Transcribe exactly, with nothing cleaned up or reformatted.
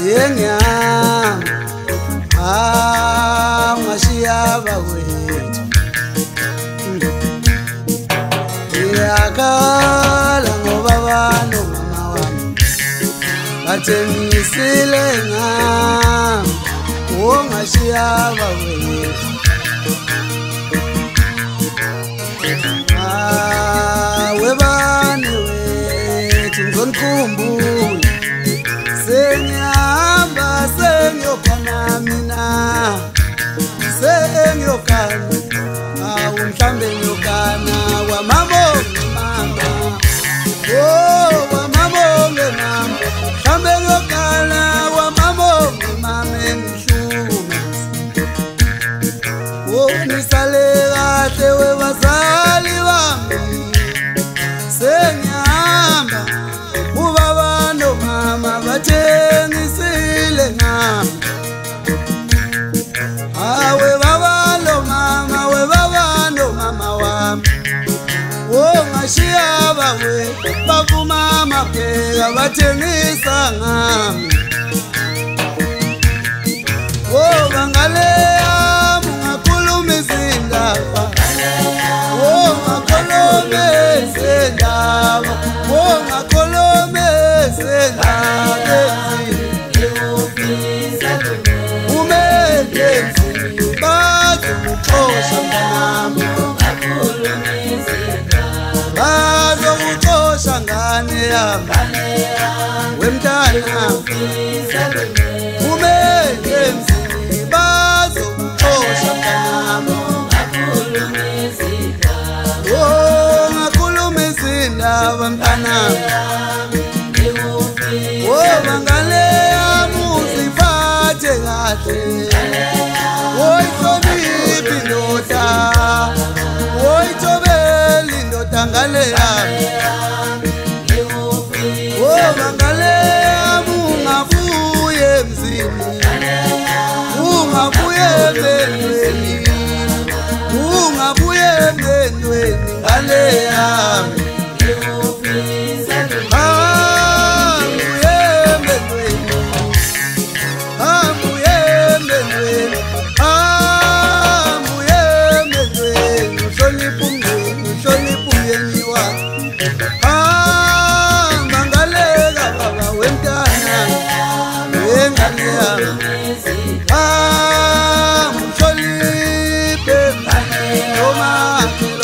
Yengiyami ah ungashiya bakwethu ngiyakhala ngoba abantu mama wami bathengisile ngami ungashiya bakwethu ah webani wethu ngizonikumbula sengiyahamba sengiyokana mina sengiyokana awu mhlambe ngiyokana kwamabonge mama oh kwamabonge mama mhlambe ngiyokana kwamabonge mama engihlume oh nisale kahle webazali bami sengiyahamba ubaba no mama bathengisile ngami awe baba lo mama we baba no mama wami oh ngashiya bawe bavuma mapheka bathengisa ngami oh bangale yami ngakhuluma izindaba oh ngakhuluma izindaba oh ngakhuluma izindaba umeke bazo uxosha mnami bazo uxosha ngane yami wemntana umeke bazo uxosha mnami oh ngakhuluma izindaba mntana oh bangale yami uziphathe kahle oh ihloniphi indoda oh ithobeli indoda ngale yami oh bangale yami ungabuye emzini ungabuye emendweni ungabuye emendweni ngale yami ah mhloniphe noma